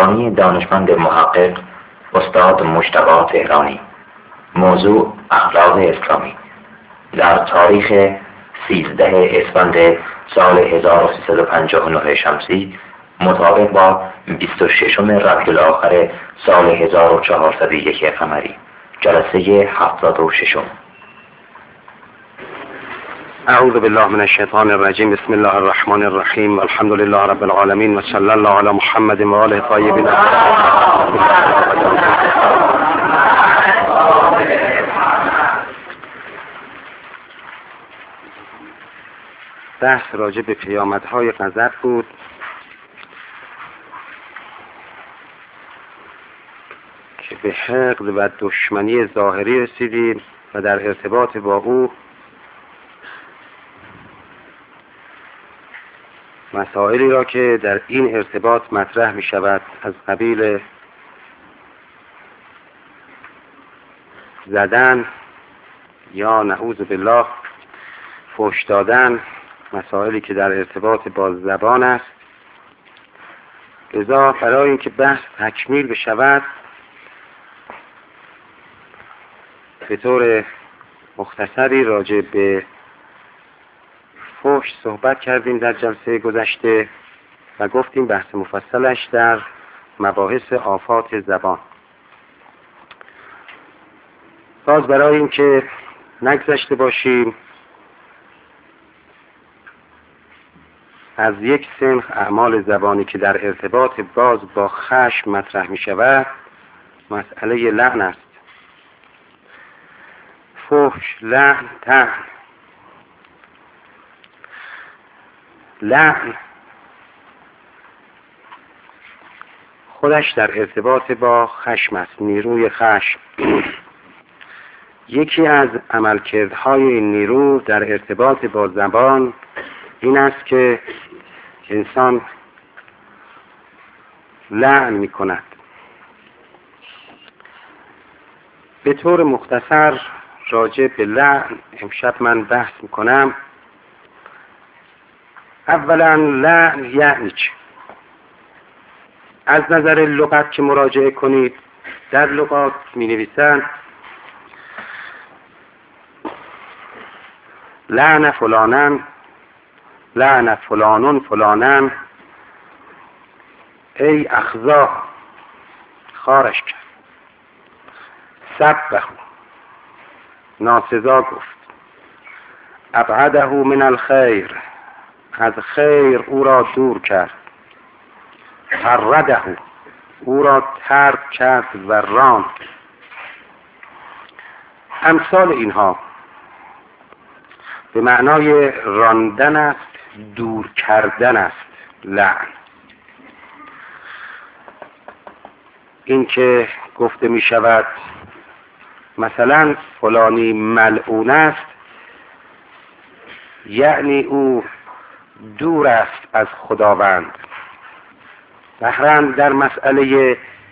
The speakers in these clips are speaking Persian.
سخنرانی دانشمند محقق استاد مجتبی تهرانی. موضوع اخلاق اسلامی. در تاریخ 13 اسفند سال 1359 شمسی مطابق با 26 ربیع الاخر سال 1401 قمری. جلسه 76. اعوذ بالله من الشیطان الرجیم. بسم الله الرحمن الرحیم. الحمد لله رب العالمین و صلی الله علی محمد و آله الطیبین. بحث راجع به پیامدهای غضب بود. که به حقد و دشمنی ظاهری رسیدیم و در ارتباط با او مسائلی را که در این ارتباط مطرح می شود از قبیل زدن یا نعوذ بالله فحش دادن، مسائلی که در ارتباط با زبان است. لذا برای اینکه بحث تکمیل بشود به طور مختصری راجع به فحش صحبت کردیم در جلسه گذشته و گفتیم بحث مفصلش در مباحث آفات زبان. باز برای اینکه نگذشته باشیم از یک سنخ اعمال زبانی که در ارتباط باز با خشم مطرح می شود مسئله لعن است. فحش، لعن، طعن. لعن خودش در ارتباط با خشم است، نیروی خشم. یکی از عملکردهای این نیرو در ارتباط با زبان این است که انسان لعن می کند. به طور مختصر راجع به لعن امشب من بحث می کنم. اولا لعن یعنی چه؟ از نظر لغت که مراجعه کنید در لغات می نویسند لعن فلانن، لعن فلانون فلانن، ای اخزا، خارش کرد، سبه، ناسزا گفت، ابعده من الخیر، از خیر او را دور کرد، حرده، او را ترک کرد و راند. امثال اینها به معنای راندن است، دور کردن است. لعن این که گفته می شود مثلا فلانی ملعون است، یعنی او دور است از خداوند. بهرن در مسئله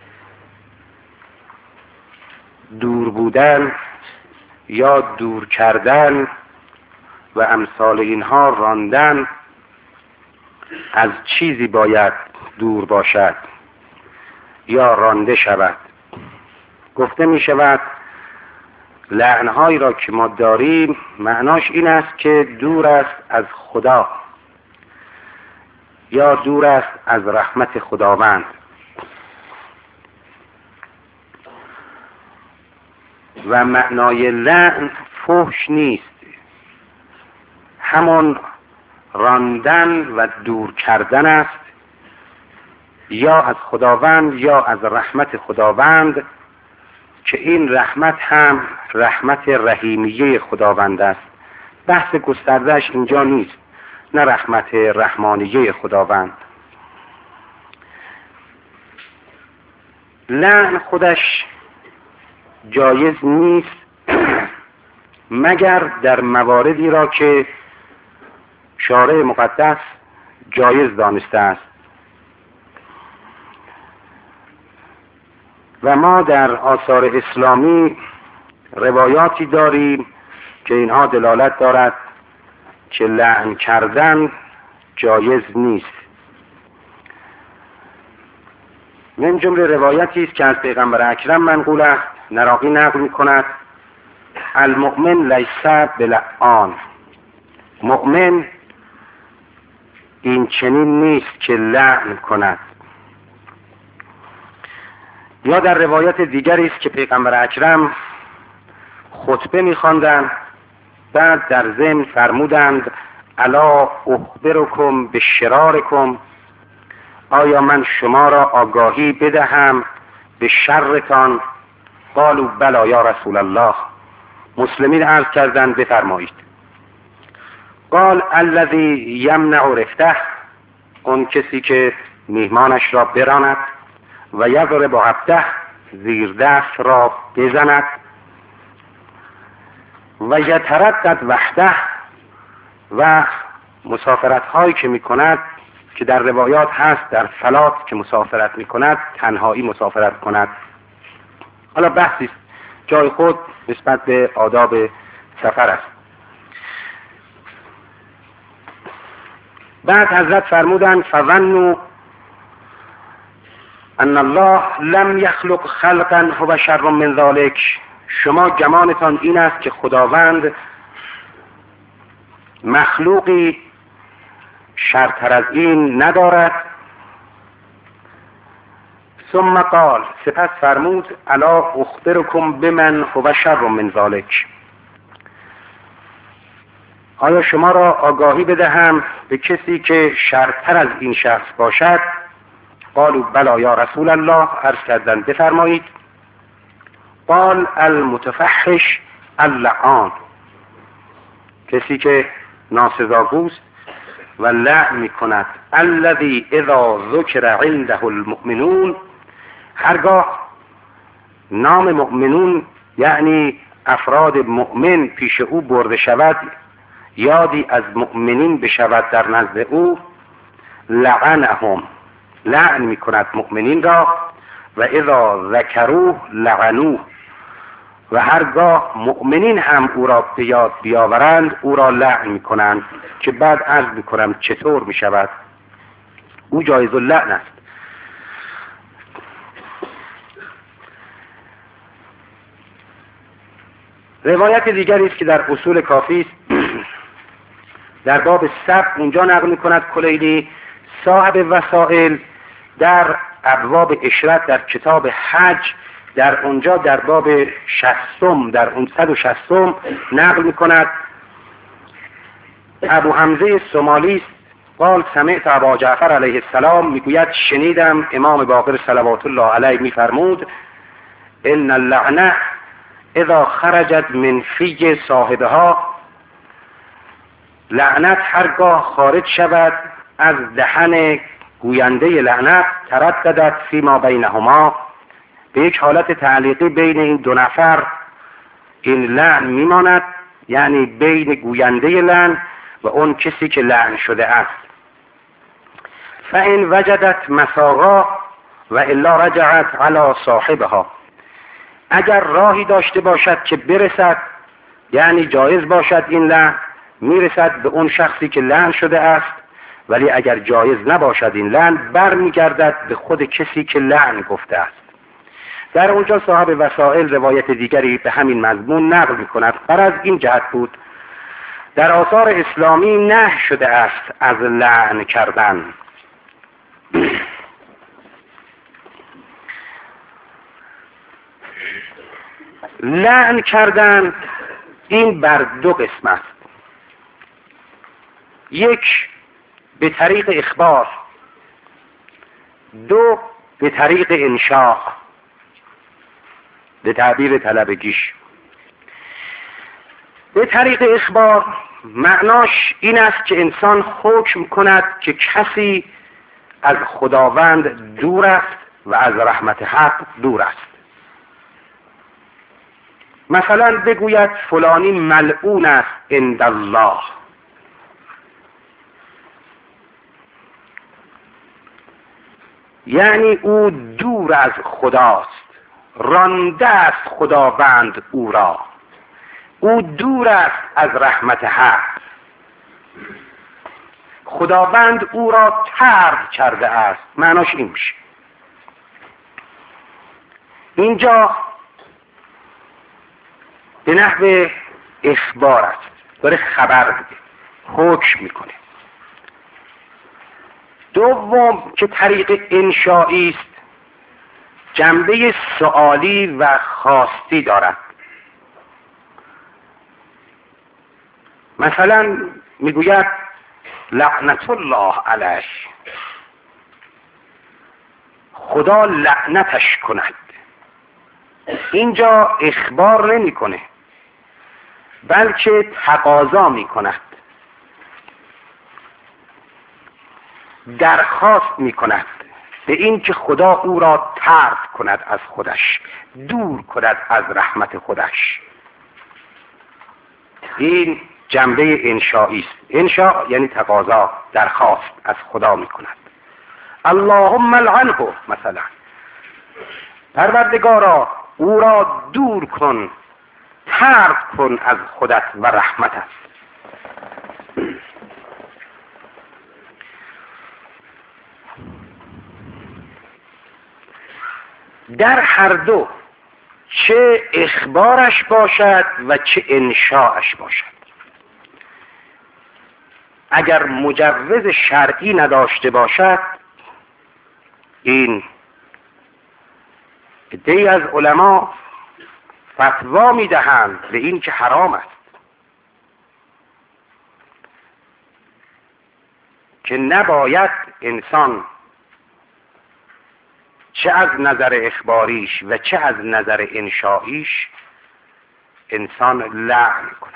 دور بودن یا دور کردن و امثال اینها راندن از چیزی باید دور باشد یا رانده شود. گفته می شود لعنهایی را که ما داریم معناش این است که دور است از خدا یا دور است از رحمت خداوند. و معنای لعن فحش نیست، همون راندن و دور کردن است، یا از خداوند یا از رحمت خداوند، که این رحمت هم رحمت رحیمیه خداوند است. بحث گستردهش اینجا نیست، نه رحمت رحمانیه خداوند. لعن خودش جایز نیست مگر در مواردی را که شارع مقدس جایز دانسته است. و ما در آثار اسلامی روایاتی داریم که اینها دلالت دارد که لعن کردن جایز نیست. من جمله روایتی است که از پیغمبر اکرم منقول است، نراقی نقل می‌کند: المؤمن لیس بلعان، مؤمن این چنین نیست که لعن کند. یا در روایت دیگری است که پیغمبر اکرم خطبه می‌خواندند، بعد در ضمن فرمودند: الا اخبرکم بشرارکم، آیا من شما را آگاهی بدهم به شرتان؟ قالوا بلی یا رسول الله. مسلمین عرض کردند بفرمایید. قال الذی یمنع رفته، اون کسی که میهمانش را براند، و یضرب عبده، زیر دست را بزند، و یتردد وحده، و مسافرت هایی که میکند که در روایات هست در فلات که مسافرت میکند تنهایی مسافرت کند. حالا بحثی است جای خود نسبت به آداب سفر است. بعد حضرت فرمودند: فظنوا ان الله لم یخلق خلقا هو شر من ذلک، شما گمانتان این است که خداوند مخلوقی شرتر از این ندارد. ثم قال، سپس فرمود: الا اخبرکم بمن هو شر من ذلک، آیا شما را آگاهی بدهم به کسی که شرتر از این شخص باشد؟ قالوا بلی یا رسول الله، عرض کردند بفرمایید. قال المتفحش اللعان، کسی که ناسزاگوست و لعن می کند. الذی اذا ذکر عنده المؤمنون، هرگاه نام مؤمنون یعنی افراد مؤمن پیش او برده شود، یادی از مؤمنین بشود در نزد او، لعنهم، لعن می کند مؤمنین را. و اذا ذکروه لعنوه، و هرگاه مؤمنین هم او را به یاد بیاورند او را لعن می کنند، که بعد عرض می کنم چطور می شود. او جایز اللعن است. روایت دیگری است که در اصول کافی است در باب سبت اونجا نقل می کند کلیلی صاحب وسائل در ابواب اشرت در کتاب حج، در اونجا در باب 60 در 160 نقل می کند: ابو حمزه سومالی قال سمعت ابا جعفر علیه السلام، میگوید شنیدم امام باقر صلوات الله علیه میفرمود: ان اللعنه اذا خرجت من فی صاحبها، لعنت هرگاه خارج شود از دهن گوینده لعنت، ترددت فیما بینهما، به یک حالت تعلیقی بین این دو نفر این لعن میماند، یعنی بین گوینده لعن و اون کسی که لعن شده است. فإن وجدت مساغا و الا رجعت علی صاحبها، اگر راهی داشته باشد که برسد، یعنی جایز باشد این لعن، میرسد به اون شخصی که لعن شده است، ولی اگر جایز نباشد این لعن، برمیگردد به خود کسی که لعن گفته است. در اونجا صاحب وسائل روایت دیگری به همین مضمون نقل می کند. غرض این جهت بود در آثار اسلامی نهی شده است از لعن کردن. لعن کردن این بر دو قسم است: یک به طریق اخبار، دو به طریق انشاء، به تعبیر طلبگیش. به طریق اخبار معناش این است که انسان حکم کند که کسی از خداوند دور است و از رحمت حق دور است. مثلا بگوید فلانی ملعون است عند الله، یعنی او دور از خداست، رانده است خداوند او را، او دور است از رحمت حق، خداوند او را طرد کرده است. معناش این میشه. اینجا به نحو اخبار است، داره خبر میده، حکم میکنه. دوم که طریق انشایی است، جنبه سؤالی و خواستی دارد. مثلا میگوید لعنت الله علیه، خدا لعنتش کند. اینجا اخبار نمی کنه بلکه تقاضا می کند، درخواست می کند به این که خدا او را طرد کند از خودش، دور کند از رحمت خودش. این جنبه انشایی است. انشاء یعنی تقاضا، درخواست از خدا می کند. اللهم لعنه، مثلا پروردگارا او را دور کن، طرد کن از خودت و رحمتت. در هر دو، چه اخبارش باشد و چه انشاءش باشد، اگر مجوز شرعی نداشته باشد، این عده‌ای از علما فتوا میدهند به این که حرام است، که نباید انسان چه از نظر اخباریش و چه از نظر انشائیش انسان لعن کند.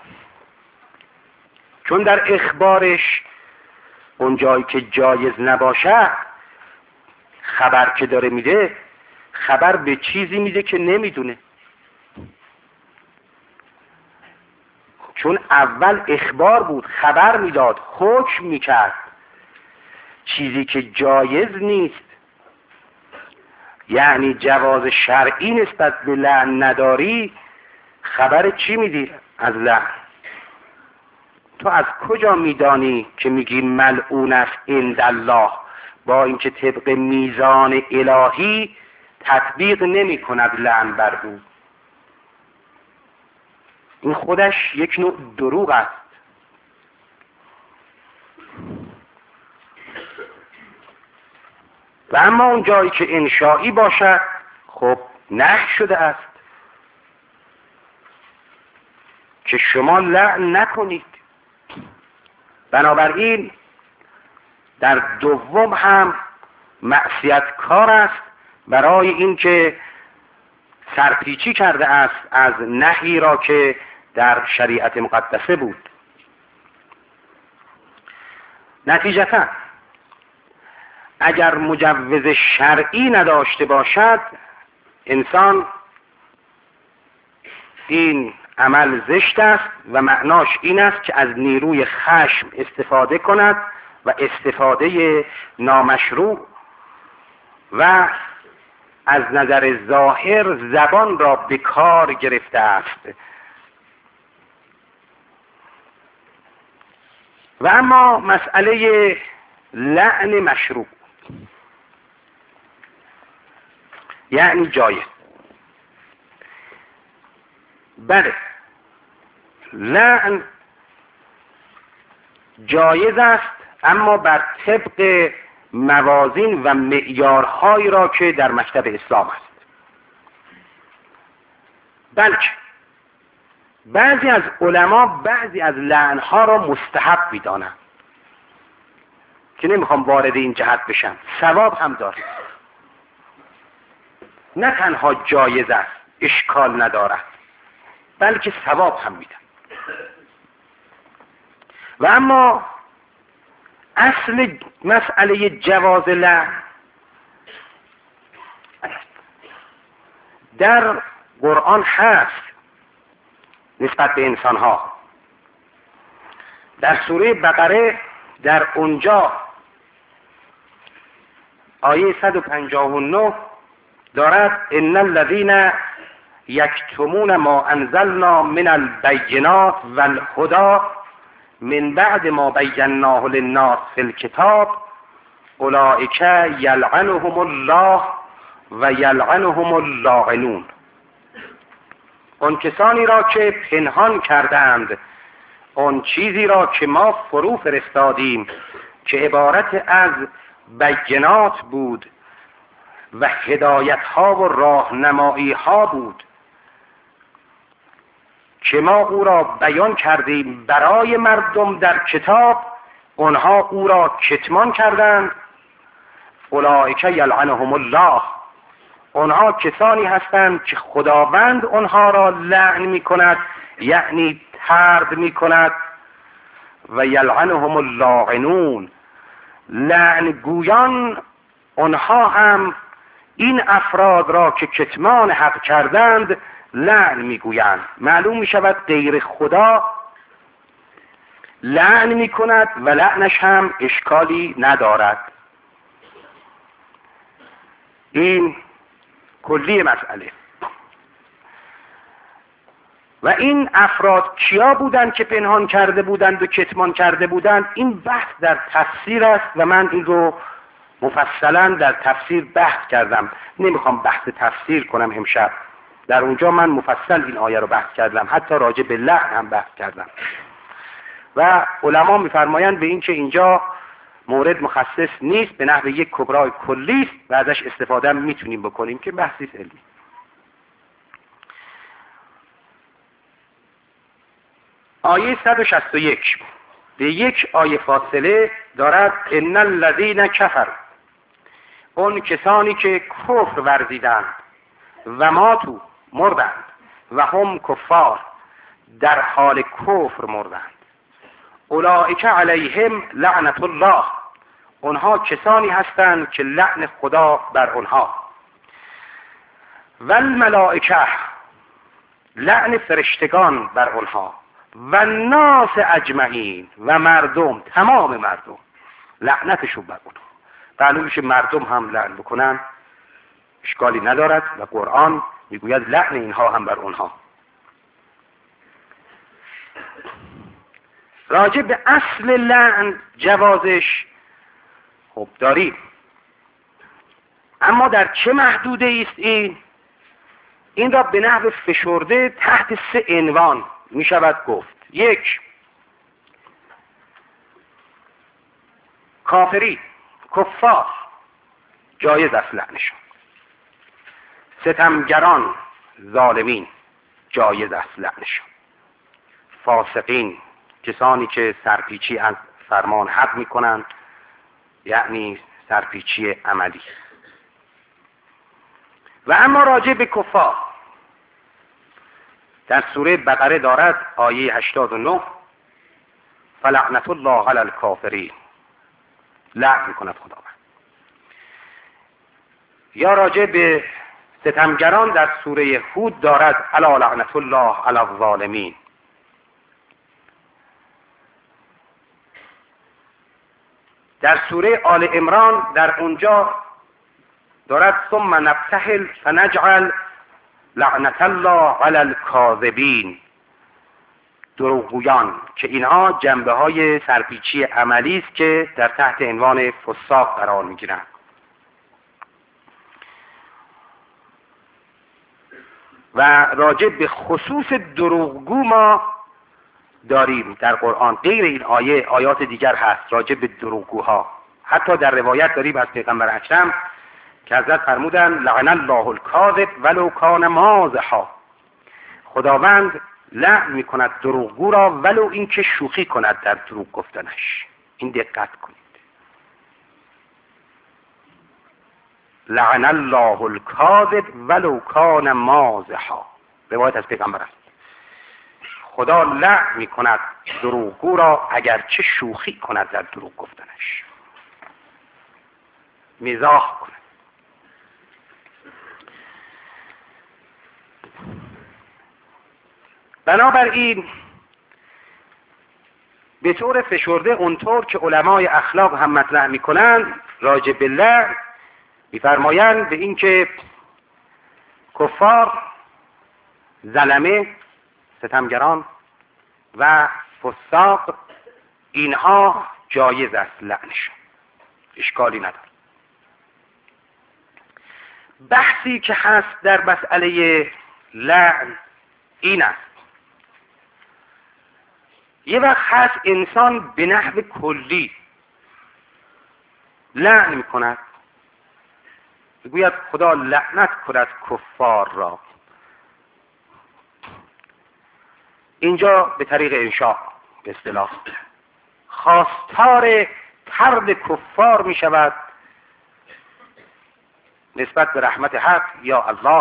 چون در اخبارش اون جایی که جایز نباشه، خبر که داره میده، خبر به چیزی میده که نمیدونه. چون اول اخبار بود، خبر میداد، حکم میکرد. چیزی که جایز نیست، یعنی جواز شرعی نسبت به لعن نداری، خبر چی میدی؟ از لعن. تو از کجا میدانی که میگی ملعون است عند الله، با اینکه طبق میزان الهی تطبیق نمی کند لعن بر او؟ این خودش یک نوع دروغ است. و اما اون جایی که انشایی باشد، خب نهی شده است که شما لعن نکنید. بنابراین در دوم هم معصیت کار است، برای اینکه سرپیچی کرده است از نهی را که در شریعت مقدسه بود. نتیجتا اگر مجوز شرعی نداشته باشد، انسان این عمل زشت است و معناش این است که از نیروی خشم استفاده کند و استفاده نامشروع، و از نظر ظاهر زبان را به کار گرفته است. و اما مسئله لعن مشروع، یعنی جایز. بله، لعن جایز است، اما بر طبق موازین و معیارهایی را که در مکتب اسلام است. بلکه بعضی از علما بعضی از لعنها را مستحب می‌دانند که نمیخوام وارد این جهت بشم. ثواب هم داره، نه تنها جایز است، اشکال ندارد، بلکه ثواب هم میدن. و اما اصل مسئله جواز لعن در قرآن هست نسبت به انسان ها. در سوره بقره در اونجا آیه 159 دارد ان الذين یکتمون ما انزلنا من البینات والهدی من بعد ما بیناه للناس فی الکتاب اولئک یلعنهم الله و یلعنهم اللاعنون. اون کسانی را که پنهان کردند اون چیزی را که ما فرو فرستادیم که عبارت از بینات بود و هدایت ها و راهنمایی ها بود که ما او را بیان کردیم برای مردم در کتاب، اونها او را کتمان کردند. اولئک یلعنهم الله، اونها کسانی هستند که خداوند اونها را لعن می کند، یعنی طرد می کند. و یلعنهم اللاعنون، لعن گویان اونها هم این افراد را که کتمان حق کردند لعن می گویند. معلوم می شود غیر خدا لعن می کند و لعنش هم اشکالی ندارد. این کلی مسئله. و این افراد کیا بودند که پنهان کرده بودند و کتمان کرده بودند؟ این بحث در تفسیر است و من این رو مفصلا در تفسیر بحث کردم. نمیخوام بحث تفسیر کنم امشب. در اونجا من مفصل این آیه رو بحث کردم، حتی راجع به لعن هم بحث کردم. و علما میفرمایند به این که اینجا مورد مخصص نیست، به نحو یک کبرای کلی است و ازش استفاده میتونیم بکنیم که بحثی علمی. آیه 161 به یک آیه فاصله دارد ان الذین کفروا، اون کسانی که کفر ورزیدند و ماتوا مردند و هم کفار در حال کفر مردند، اولئک علیهم لعنت الله، اونها کسانی هستند که لعن خدا بر اونها، و الملائکه، لعن فرشتگان بر اونها، و الناس اجمعین، و مردم، تمام مردم لعنتشون بر اونها. معلوم میشه مردم هم لعن بکنن اشکالی ندارد و قرآن میگوید لعن اینها هم بر اونها. راجع به اصل لعن جوازش خب داریم، اما در چه محدوده است این را به نحو فشرده تحت 3 عنوان می شود گفت. 1 کافری، کفار جایز است لعنشون. ستمگران، ظالمین جایز است لعنشون. فاسقین، کسانی که سرپیچی از فرمان حق می کنند، یعنی سرپیچی عملی. و اما راجع به کفار در سوره بقره دارد آیه 89 فلعنت الله علی الکافرین، لعن کند خداوند. یا راجع به ستمگران در سوره هود دارد الا لعنت الله علی الظالمین. در سوره آل عمران در اونجا دارد ثم نبتهل فنجعل لعنت الله علی الکاذبین، دروغگویان، که اینها جنبه های سرپیچی عملی است که در تحت عنوان فساق قرار میگیرند. و راجع به خصوص دروغگو ما داریم در قرآن، غیر این آیه آیات دیگر هست راجع به دروغگوها. حتی در روایت داریم از پیغمبر اکرم که حضرت فرمودند لعن الله الکاذب ولو کان مازحا، خداوند لعن می کند دروغگو را ولو این که شوخی کند در دروغ گفتنش. این دقت کنید، لعن الله الکاذب ولو کان مازحا، روایت از پیغمبر است. خدا لعن می کند دروغگو را اگر چه شوخی کند در دروغ گفتنش، مزاح کند. بنابراین به طور فشرده اونطور که علمای اخلاق هم مطرح میکنند راجع به لعن میفرمایند به این که کفار، ظلمه، ستمگران و فساق اینها جایز است لعنشون، اشکالی نداره. بحثی که هست در مسئله لعن این است: یه وقت هست انسان به نحو کلی لعن میکند، میگوید خدا لعنت کند کفار را. اینجا به طریق انشاء به اصطلاح خواستار طرد کفار می شود نسبت به رحمت حق یا الله،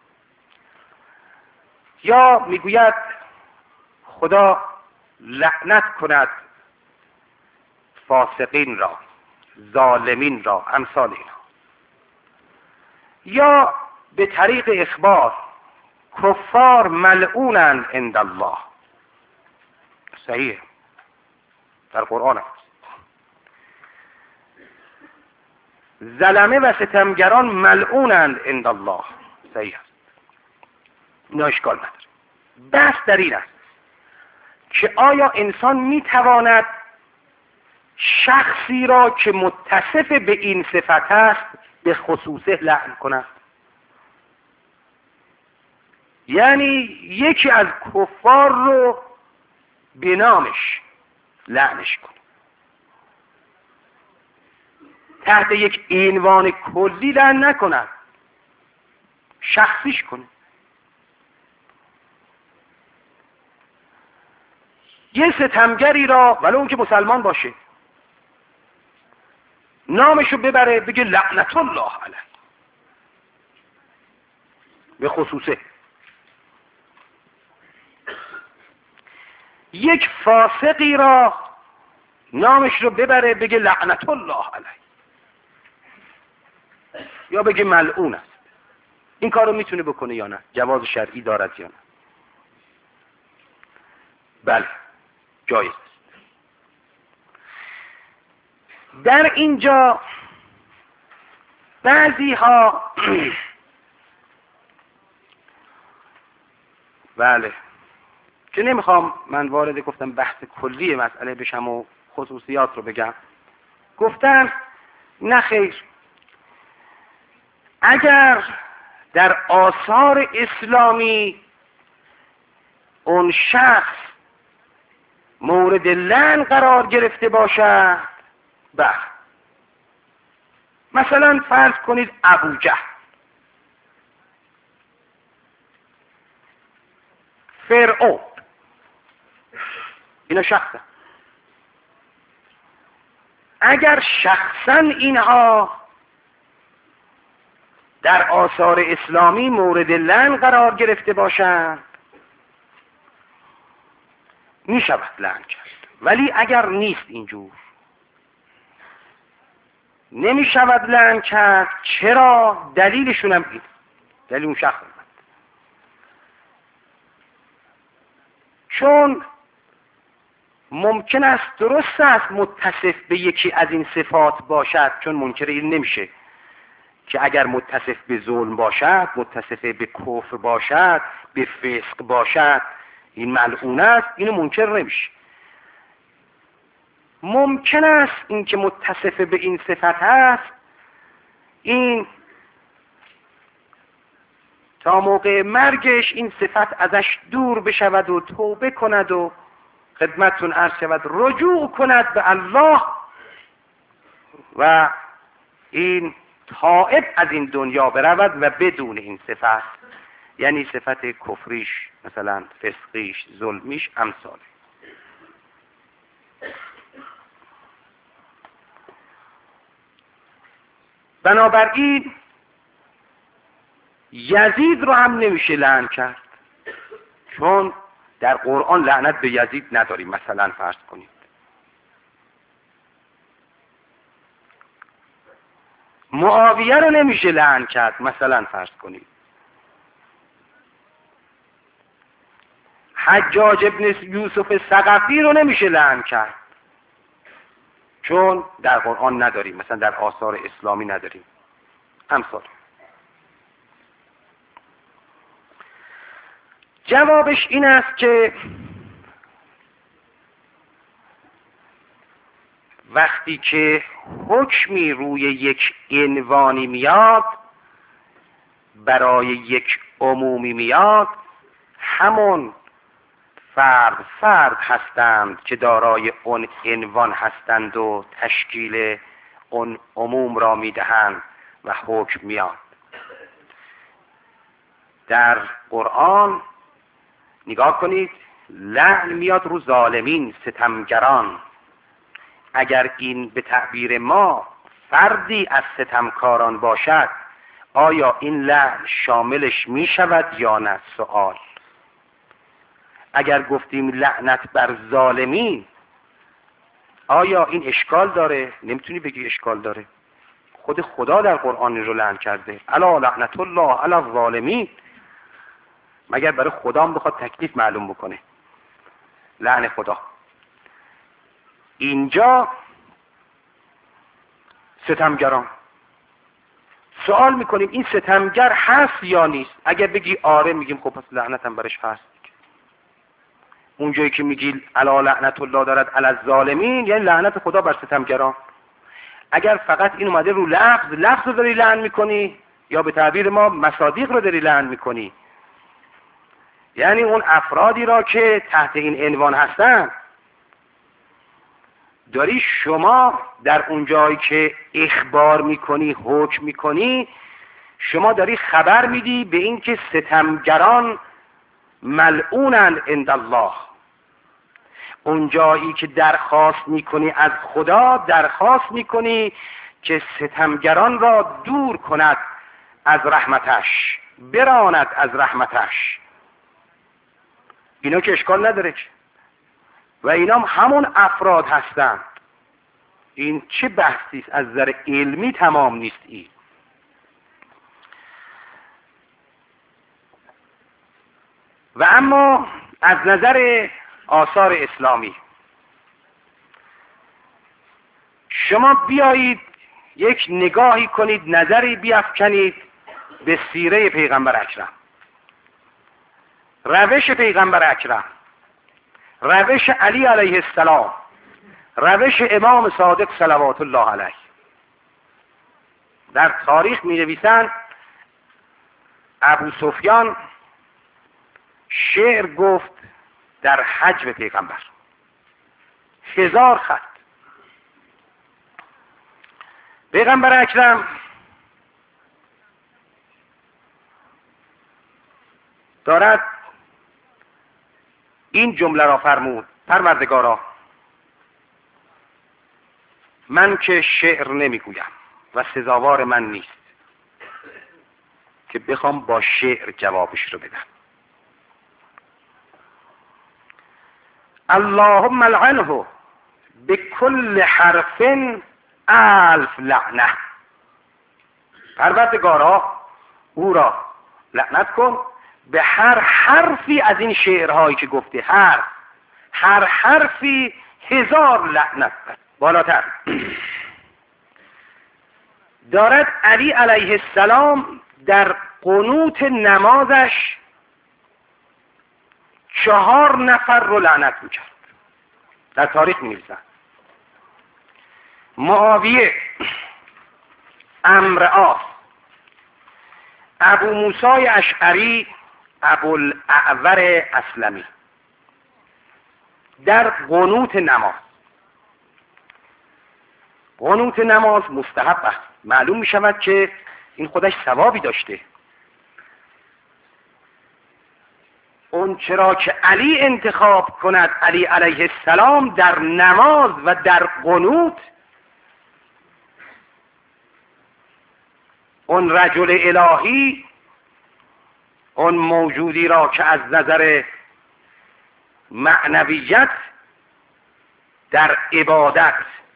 یا میگوید خدا لعنت کند فاسقین را، ظالمین را، امثال اینا. یا به طریق اخبار کفار ملعونند عند الله، صحیح در قرآن است. ظلمه و ستمگران ملعونند عند الله، صحیح است، اینا اشکال نداره. بحث در این است که آیا انسان میتواند شخصی را که متصف به این صفت است به خصوصه لعن کند؟ یعنی یکی از کفار رو به نامش لعنش کنه، تحت یک عنوان کلی لعن نکند، شخصیش کنه. یه ستمگری را ولو اون که مسلمان باشه نامشو ببره بگه لعنت الله علیه به خصوصه. یک فاسقی را نامش رو ببره بگه لعنت الله علیه یا بگه ملعون است. این کار رو میتونه بکنه یا نه؟ جواز شرعی دارد یا نه؟ بله، جایز است. در اینجا بعضی ها بله که نمیخوام من وارد گفتم بحث کلی مسئله بشم و خصوصیات رو بگم، گفتن نه خیر، اگر در آثار اسلامی اون شخص مورد لعن قرار گرفته باشد، بله، مثلا فرض کنید ابو جهل، فرعون، اینا شخصا اگر شخصا اینها در آثار اسلامی مورد لعن قرار گرفته باشند می شود لعن کرد. ولی اگر نیست اینجور نمی شود لعن کرد. چرا؟ دلیلشون هم این، دلیل اون شخص هم. چون ممکن است درست است متصف به یکی از این صفات باشد، چون منکر این نمیشه که اگر متصف به ظلم باشد، متصف به کفر باشد، به فسق باشد این ملعون است، اینو منکر نمیشه. ممکن است این که متصف به این صفت هست این تا موقع مرگش این صفت ازش دور بشود و توبه کند و خدمتتون عرض شود رجوع کند به الله و این تائب از این دنیا برود و بدون این صفت، یعنی صفت کفریش، مثلا فسقیش، ظلمیش، امثاله. بنابراین یزید رو هم نمیشه لعن کرد، چون در قرآن لعنت به یزید نداریم. مثلا فرض کنید معاویه رو نمیشه لعن کرد، مثلا فرض کنید حجاج ابن یوسف ثقفی رو نمیشه لعن کرد، چون در قرآن نداریم، مثلا در آثار اسلامی نداریم، امثال. جوابش این است که وقتی که حکمی روی یک عنوانی میاد، برای یک عمومی میاد، همون فرد هستند که دارای اون عنوان هستند و تشکیل اون عموم را میدهند و حکم میاد. در قرآن نگاه کنید، لعن میاد رو ظالمین، ستمگران. اگر این به تعبیر ما فردی از ستمکاران باشد، آیا این لعن شاملش می شود یا نه؟ سوال. اگر گفتیم لعنت بر ظالمین، آیا این اشکال داره؟ نمیتونی بگی اشکال داره. خود خدا در قرآن رو لعن کرده، الا لعنت الله علی الظالمین. مگر برای خدا هم بخواد تکلیف معلوم بکنه؟ لعن خدا. اینجا ستمگران. سوال میکنیم این ستمگر هست یا نیست؟ اگر بگی آره، میگیم خب پس لعنت هم برش هست. اونجایی که میگی الا لعنت الله دارد علی الظالمین، یعنی لعنت خدا بر ستمگران. اگر فقط این اومده رو لفظ رو داری لعن میکنی، یا به تعبیر ما مصادیق رو داری لعن میکنی، یعنی اون افرادی را که تحت این عنوان هستن داری شما در اون جایی که اخبار میکنی، حکم میکنی، شما داری خبر میدی به این که ستمگران ملعونند عند الله. اون جایی که درخواست میکنی از خدا، درخواست میکنی که ستمگران را دور کند از رحمتش، براند از رحمتش. اینا که اشکال نداره و اینا همون افراد هستند. این چه بحثی است؟ از نظر علمی تمام نیست. این و اما از نظر آثار اسلامی شما بیایید یک نگاهی کنید، نظری بیفکنید به سیره پیغمبر اکرم، روش پیغمبر اکرم، روش علی علیه السلام، روش امام صادق صلوات الله علیه. در تاریخ می نویسند ابو سفیان شعر گفت در حج به پیغمبر، 1000 خط. پیغمبر اکرم دارد این جمله را فرمود: پروردگارا، من که شعر نمیگویم و سزاوار من نیست که بخوام با شعر جوابش رو بدم. اللهم لعنه بكل حرف 1000 لعنه. پروردگارا او را لعنت کن به هر حرفی از این شعرهایی که گفته. هر حرفی 1000 لعنت. بالاتر دارد علی علیه السلام در قنوت نمازش 4 نفر رو لعنت میکرد. در تاریخ می‌نویسند معاویه، عمرو عاص، ابو موسی اشعری، ابوالاعور اسلمی در قنوت نماز. قنوت نماز مستحب است. معلوم می شود که این خودش ثوابی داشته. اون چرا که علی انتخاب کند، علی علیه السلام در نماز و در قنوت، اون رجل الهی، اون موجودی را که از نظر معنویت در عبادت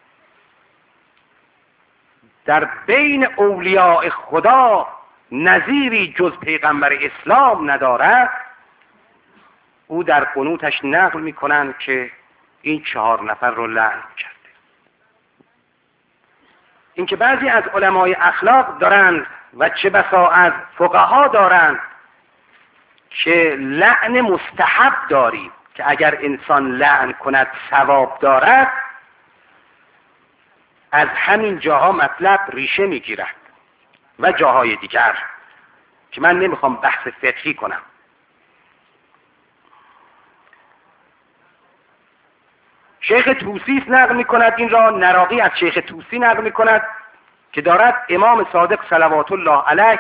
در بین اولیاء خدا نظیری جز پیغمبر اسلام ندارد، او در قنوتش نقل میکنند که این 4 نفر رو لعن کرده. این که بعضی از علمای اخلاق دارند و چه بسا از فقها دارند که لعن مستحب داریم، که اگر انسان لعن کند ثواب دارد، از همین جاها مطلب ریشه میگیرد و جاهای دیگر که من نمیخوام بحث فقهی کنم. شیخ توسی نقل میکند این را، نراقی از شیخ توسی نقل میکند که دارد امام صادق صلوات الله علیه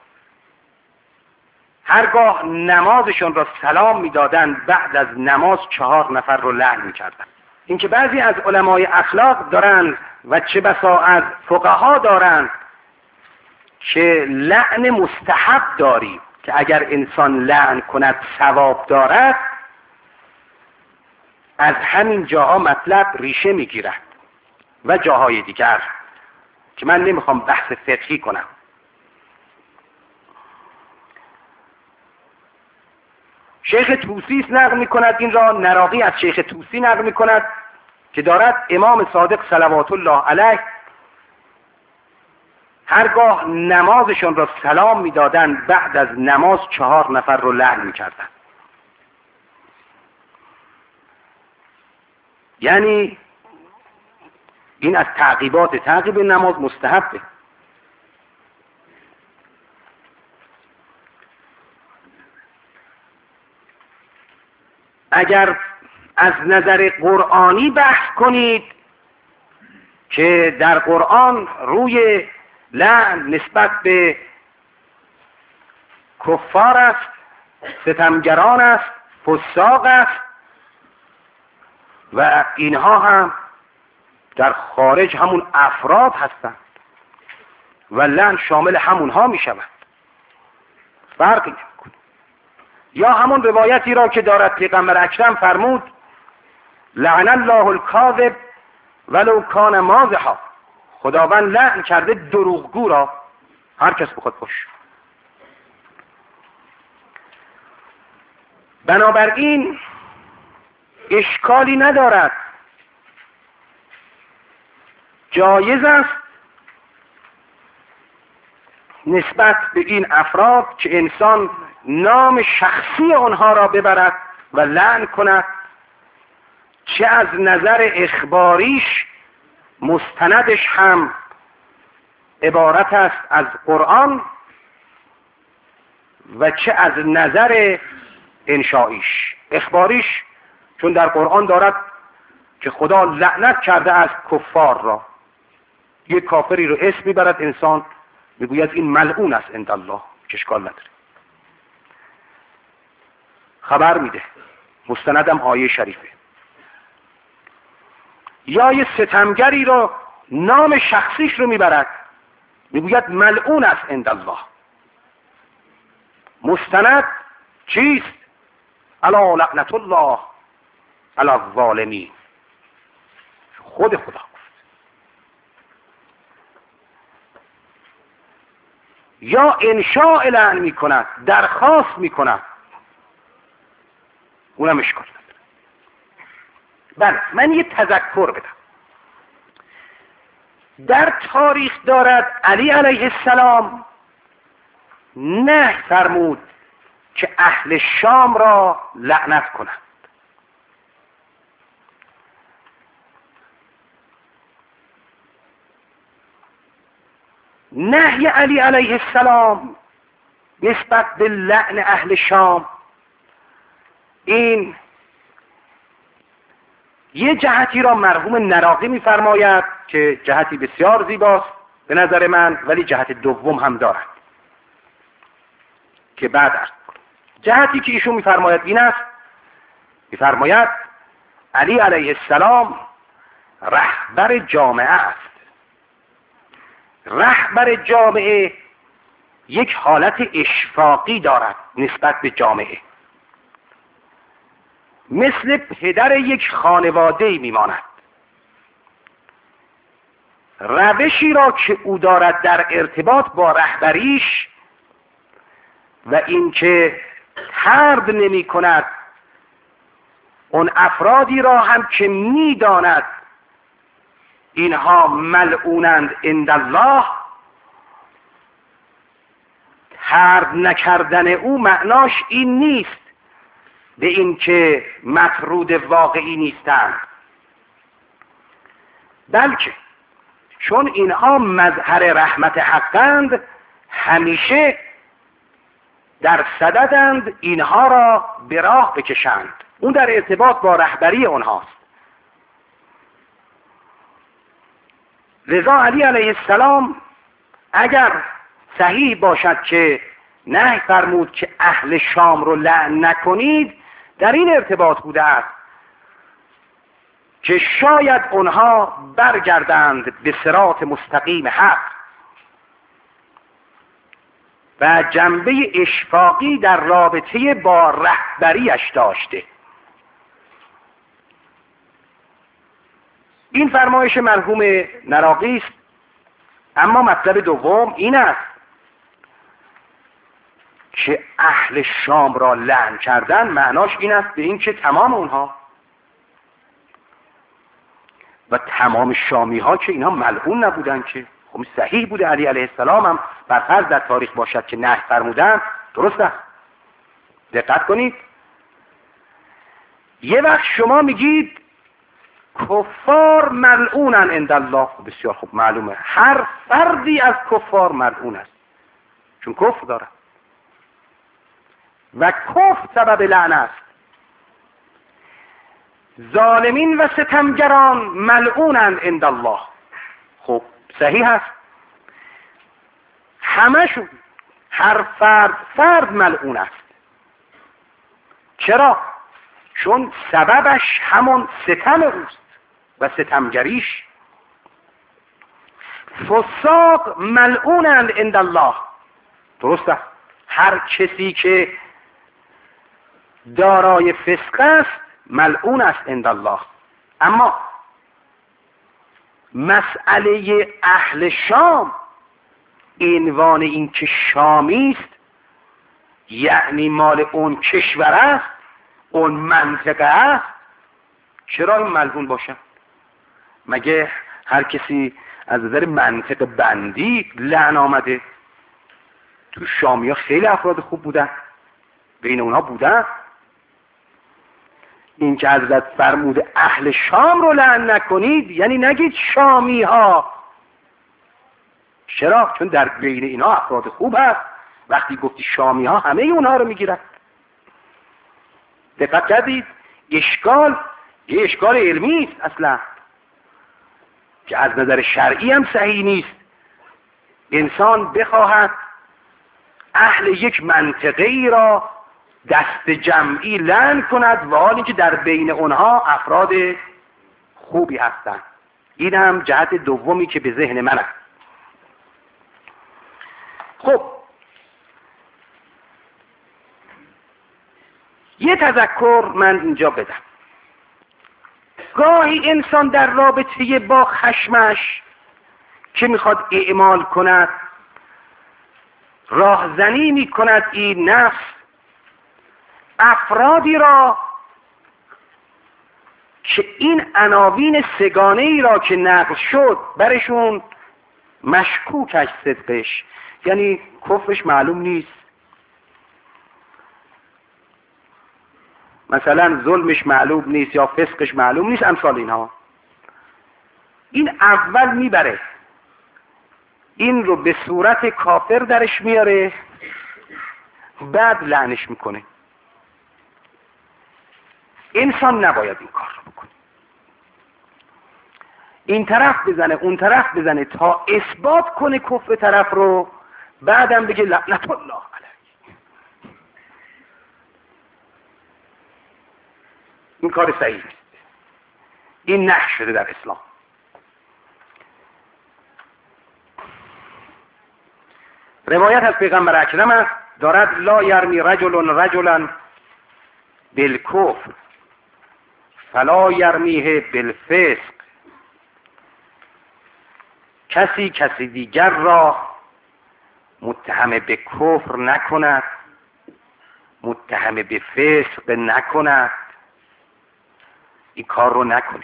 هرگاه نمازشون را سلام میدادند بعد از نماز 4 نفر رو لعن میکردند. این که بعضی از علمای اخلاق دارند و چه بسا از فقها دارند که لعن مستحب داری که اگر انسان لعن کند ثواب دارد، از همین جاها مطلب ریشه میگیرد و جاهای دیگر که من نمیخوام بحث فقهی کنم. شیخ توسی نقل میکند این را، نراقی از شیخ توسی نقل میکند که دارد امام صادق صلوات الله علیه هرگاه نمازشون را سلام میدادند بعد از نماز 4 نفر رو لعن میکردند. یعنی این از تعقیب نماز مستحبه. اگر از نظر قرآنی بحث کنید که در قرآن روی لعن نسبت به کفار است، ستمگران است، فساق است و اینها هم در خارج همون افراد هستند و لعن شامل همونها می شود، فرقی نمی‌کنه. یا همون روایتی را که دارد پیغمبر اکرم فرمود لعن الله الکاذب ولو کان مازحا، خداوند لعن کرده دروغگو را، هر کس بخواد باشه. بنابراین اشکالی ندارد، جایز است نسبت به این افراد که انسان نام شخصی آنها را ببرد و لعن کند، چه از نظر اخباریش مستندش هم عبارت است از قرآن و چه از نظر انشائیش. اخباریش چون در قرآن دارد که خدا لعنت کرده از کفار را، یک کافری رو اسم میبرد انسان میگوید این ملعون است عند الله، که اشکال نداره، خبر میده، مستندم آیه شریفه. یا یه ستمگری رو نام شخصیش رو میبرد میگوید ملعون است عند الله، مستند چیست؟ الا لعنت الله علی الظالمین، خود خدا گفت. یا انشاء لعن میکند، درخواست میکند، اونم اشکال نداره. بله، من یه تذکر بدم. در تاریخ دارد علی علیه السلام نه فرمود که اهل شام را لعنت کنند. نهی علی علیه السلام نسبت به لعن اهل شام این یه جهتی را مرحوم نراقی می‌فرماید که جهتی بسیار زیباست به نظر من، ولی جهت دوم هم دارد که بعد عرض کنم. جهتی که ایشون می‌فرماید این است، می‌فرماید علی علیه السلام رهبر جامعه است. رهبر جامعه یک حالت اشفاقی دارد نسبت به جامعه، مثل پدر یک خانواده‌ای میماند. روشی را که او دارد در ارتباط با رهبریش و اینکه طرد نمی کند اون افرادی را هم که میداند اینها ملعونند عند الله، طرد نکردن او معناش این نیست به این که مطرود واقعی نیستند، بلکه چون اینها مظهر رحمت حقند همیشه در صددند اینها را به راه بکشند. اون در ارتباط با رهبری اونهاست. لذا علی علیه السلام اگر صحیح باشد که نهی فرمود که اهل شام رو لعن نکنید، در این ارتباط بوده است که شاید اونها برگردند به صراط مستقیم حق و جنبه اشفاقی در رابطه با رهبریش داشته. این فرمایش مرحوم نراقی است. اما مطلب دوم این است که اهل شام را لعن کردن معناش این است به این که تمام اونها و تمام شامی ها که اینها ملعون نبودن که خب صحیح بوده علی علیه السلام هم برفرض در تاریخ باشد که نهی فرمودن، درست است. دقت کنید، یه وقت شما میگید کفار ملعونن عند الله، بسیار خوب، معلومه هر فردی از کفار ملعون است چون کفر داره و کفر سبب لعنت است. ظالمین و ستمگران ملعونند عند الله، خب صحیح است، همشون، هر فرد ملعون است. چرا؟ چون سببش همون ستم اوست و ستمگریش. فساق ملعونند عند الله، درست است، هر کسی که دارای فسق است ملعون است عند الله. اما مسئله اهل شام عنوان این که شامی است یعنی مال اون کشور است، اون منطقه است، چرا این ملعون باشه؟ مگه هر کسی از نظر منطق بندی لعن آمده؟ تو شامی ها خیلی افراد خوب بودن، بین اونها بودن. این که حضرت فرموده اهل شام رو لعن نکنید یعنی نگید شامی ها. چرا؟ چون در بین اینا افراد خوب هست. وقتی گفتی شامی ها همه اونها رو میگیرن. دقت کردید؟ اشکال یه اشکال علمی است اصلا که از نظر شرعی هم صحیح نیست. انسان بخواهد اهل یک منطقه ای را دست جمعی لعن کند و حال اینکه در بین اونها افراد خوبی هستند. این هم جهت دومی که به ذهن من است. خب یه تذکر من اینجا بدم. گاهی انسان در رابطه با خشمش که میخواد اعمال کند، راهزنی میکند این نفس افرادی را که این عناوین سگانه ای را که نقل شد برشون مشکوکش صدقش، یعنی کفرش معلوم نیست، مثلا ظلمش معلوم نیست یا فسقش معلوم نیست، امثال اینها، این اول میبره این رو به صورت کافر درش میاره، بعد لعنش میکنه. انسان نباید این کار رو بکنه، این طرف بزنه اون طرف بزنه تا اثبات کنه کفر طرف رو، بعدم بگه لعنت الله علیه. این کار صحیح نیست، این نه شده در اسلام. روایت از پیغمبر اکرم است دارد لا یرمی رجلا بالکفر فلا یرمیه بالفسق. کسی دیگر را متهم به کفر نکند، متهم به فسق نکند. این کار رو نکنید.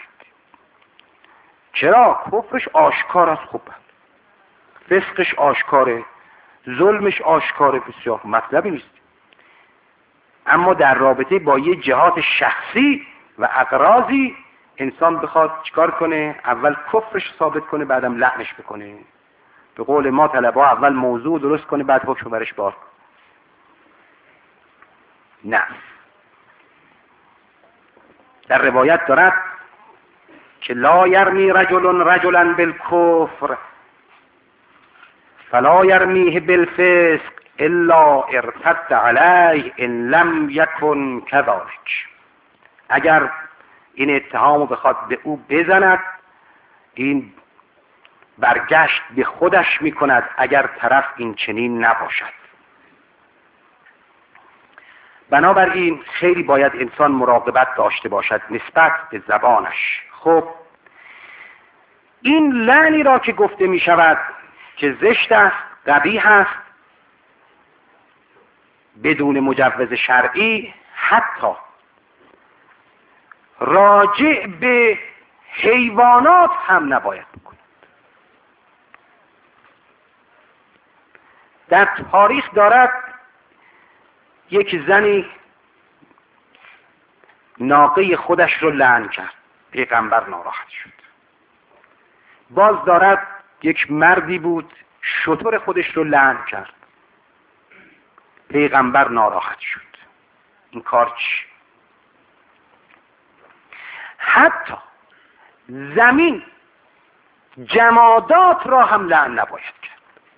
چرا؟ کفرش آشکار است، خوب فسقش آشکاره، ظلمش آشکاره، بسیار مطلبی نیست. اما در رابطه با یه جهات شخصی و اغراضی انسان بخواد چیکار کنه؟ اول کفرش ثابت کنه بعدم لعنش بکنه. به قول ما طلبا اول موضوع درست کنه بعد حکم برش بار کنه. نه. در روایت دارد که لا یرمی رجلا بالکفر فلا یرمیه بالفسق الا ارتد علیه ان لم یکن کذلک. اگر این اتهامو بخواد به او بزند، این برگشت به خودش میکند اگر طرف این چنین نباشد. بنابراین خیلی باید انسان مراقبت داشته باشد نسبت به زبانش. خب این لعنی را که گفته می شود که زشت است، قبیح است، بدون مجوز شرعی، حتی راجع به حیوانات هم نباید بکنند. در تاریخ دارد یک زنی ناقه خودش رو لعن کرد، پیغمبر ناراحت شد. باز دارد یک مردی بود شتر خودش رو لعن کرد، پیغمبر ناراحت شد. این کار چی؟ حتی زمین، جمادات را هم لعن نباید کرد.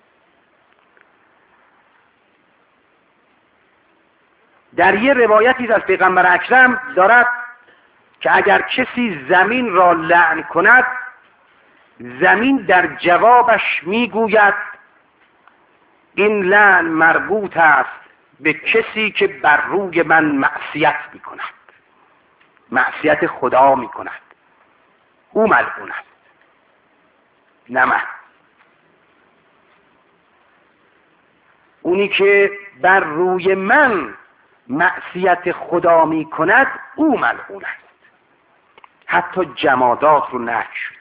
در یه روایتی از پیغمبر اکرم دارد که اگر کسی زمین را لعن کند، زمین در جوابش میگوید این لعن مربوط است به کسی که بر روی من معصیت میکند، معصیت خدا میکند، او ملعون است، نه من. اونی که بر روی من معصیت خدا میکند او ملعون است. حتی جمادات رو نهی شده.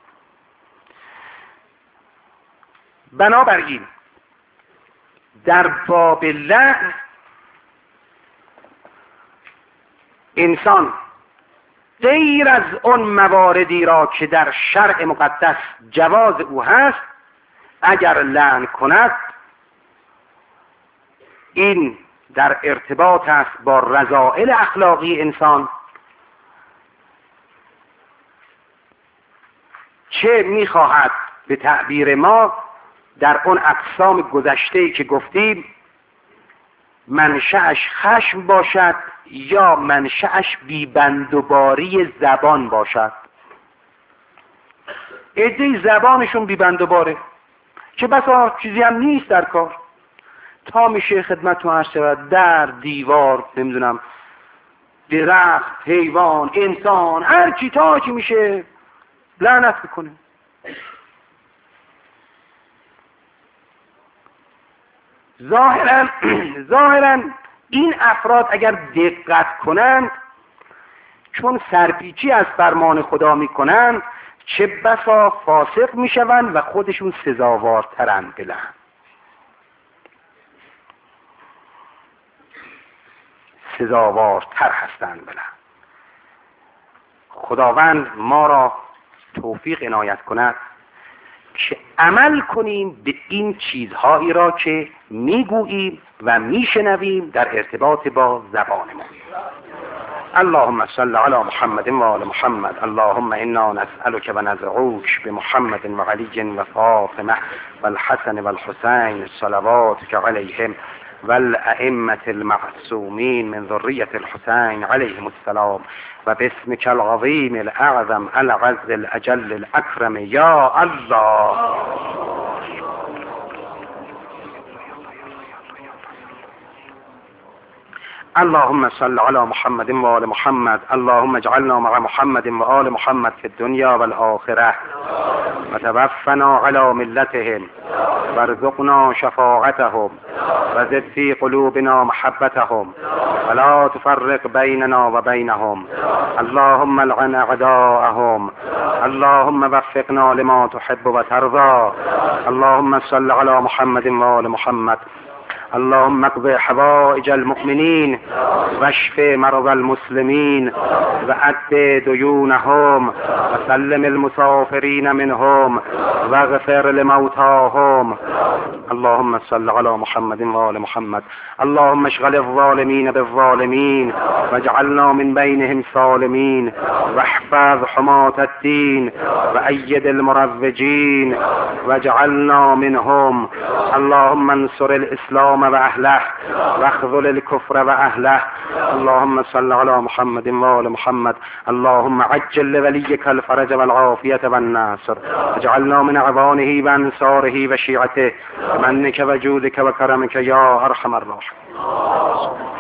بنابراین در باب لعن انسان غیر از اون مواردی را که در شرع مقدس جواز او هست، اگر لعن کند، این در ارتباط است با رذائل اخلاقی انسان، چه میخواهد به تعبیر ما در اون اقسام گذشته‌ای که گفتیم منشأش خشم باشد یا منشأش بیبندوباری زبان باشد. عده‌ای زبانشون بیبندوباره که بسا چیزی هم نیست در کار، تا میشه خدمتتون عرض شود در دیوار، نمیدونم درخت، حیوان، انسان، هر چی تا چی میشه لعنت میکنه. ظاهراً این افراد اگر دقت کنند، چون سرپیچی از فرمان خدا میکنند، چه بسا فاسق میشوند و خودشون سزاوارترند به لعن. سزاوارتر هستند به لعن. خداوند ما را توفیق عنایت کند که عمل کنیم به این چیزهایی را که میگوییم و میشنویم در ارتباط با زبانمون. اللهم صل علی محمد و آل محمد. اللهم انا نسألك و ندعوک بمحمد و علی و فاطمه و الحسن و الحسین صلواتك علیهم و الائمة المعصومین من ذریة الحسین علیهم السلام و باسمك العظیم الاعظم العز الاجل الاکرم یا الله. اللهم صل على محمد و آل محمد. اللهم اجعلنا مع محمد و آل محمد في الدنيا والآخرة وتوفنا على ملتهم وارزقنا شفاعتهم وزد في قلوبنا محبتهم ولا تفرق بيننا وبينهم. اللهم العن أعداءهم. اللهم وفقنا لما تحب وترضى. اللهم صل على محمد و آل محمد. اللهم اقض حوائج المؤمنين واشف مرضى المسلمين وأد ديونهم وسلم المسافرين منهم واغفر لموتاهم. اللهم صل على محمد وآل محمد. اللهم اشغل الظالمين بالظالمين واجعلنا من بينهم سالمين، واحفظ حماة الدين وأيد المروجين واجعلنا منهم. اللهم انصر الإسلام وأهله واخذل الكفر وأهله. اللهم صل على محمد وآل محمد. اللهم عجل لوليك الفرج والعافية والنصر، اجعلنا من أعوانه وأنصاره وشيعته بمنك وجودك وكرمك يا أرحم الراحمين.